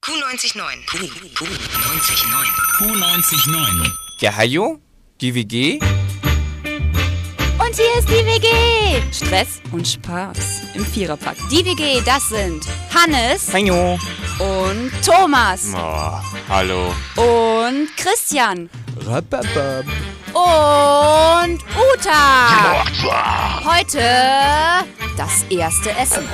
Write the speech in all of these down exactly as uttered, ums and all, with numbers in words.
Q neunzig neun. Q, Q neunzig neun. Q neunzig neun. Ja, hallo? Die W G? Und hier ist die W G. Stress und Spaß im Viererpack. Die W G, das sind Hannes Hallo. und Thomas Oh, hallo. und Christian Rababab. und Uta. Heute das erste Essen.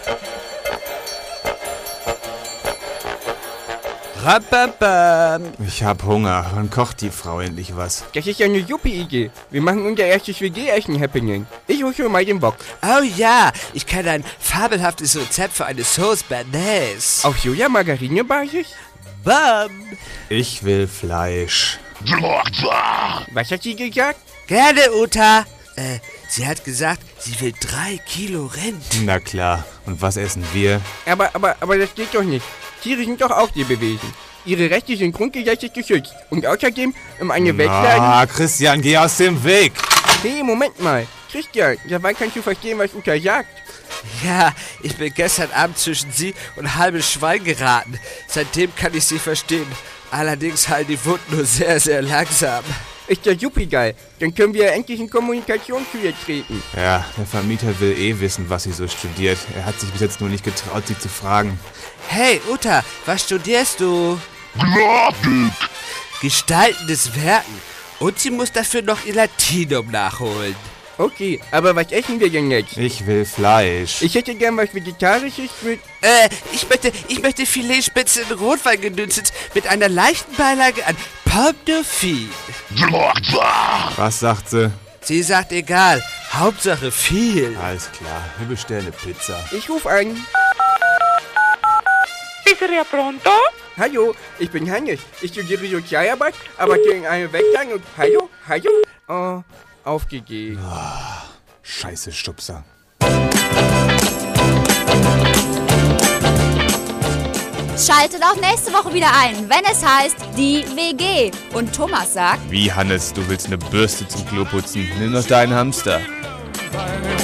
Rababab. Ich hab Hunger. Wann kocht die Frau endlich was? Das ist ja eine super Idee. Wir machen unser erstes W G-Essen-Happening. Ich hol schon mal den Bock. Oh ja, ich kenne ein fabelhaftes Rezept für eine Sauce Bernays. Auf Soja-Margarine-Basis? Bam! Ich will Fleisch. Was hat sie gesagt? Gerne, Uta. Äh, sie hat gesagt, sie will drei Kilo Rind. Na klar. Und was essen wir? Aber, aber, aber das geht doch nicht. Tiere sind doch auch Lebewesen. Ihre Rechte sind grundgesetzlich geschützt. Und außerdem, um eine Welt sagen... Ah, Christian, geh aus dem Weg. Hey, Moment mal. Christian, dabei kannst du verstehen, was Uta sagt. Ja, ich bin gestern Abend zwischen sie und ein halbes Schwein geraten. Seitdem kann ich sie verstehen. Allerdings heilen die Wunden nur sehr, sehr langsam. Ist ja super geil. Dann können wir endlich in Kommunikation zu ihr treten. Ja, der Vermieter will eh wissen, was sie so studiert. Er hat sich bis jetzt nur nicht getraut, sie zu fragen. Hey, Uta, was studierst du? Grafik. Gestaltendes Werken. Und sie muss dafür noch ihr Latinum nachholen. Okay, aber was essen wir denn jetzt? Ich will Fleisch. Ich hätte gern was Vegetarisches mit... Äh, ich möchte, ich möchte Filetspitze in Rotwein gedünstet mit einer leichten Beilage an Pomme Dauphine. Was sagt sie? Sie sagt egal, Hauptsache viel. Alles klar, wir bestellen eine Pizza. Ich ruf an. Pizzeria Pronto? Hallo, ich bin Hannes. Ich studiere Sozialarbeit, aber in einem Weggang und... Hallo? Hallo? Oh, aufgegeben. Scheiße Stupser. Schaltet auch nächste Woche wieder ein, wenn es heißt die W G. Und Thomas sagt... Wie, Hannes, du willst eine Bürste zum Klo putzen? Nimm doch deinen Hamster. Weil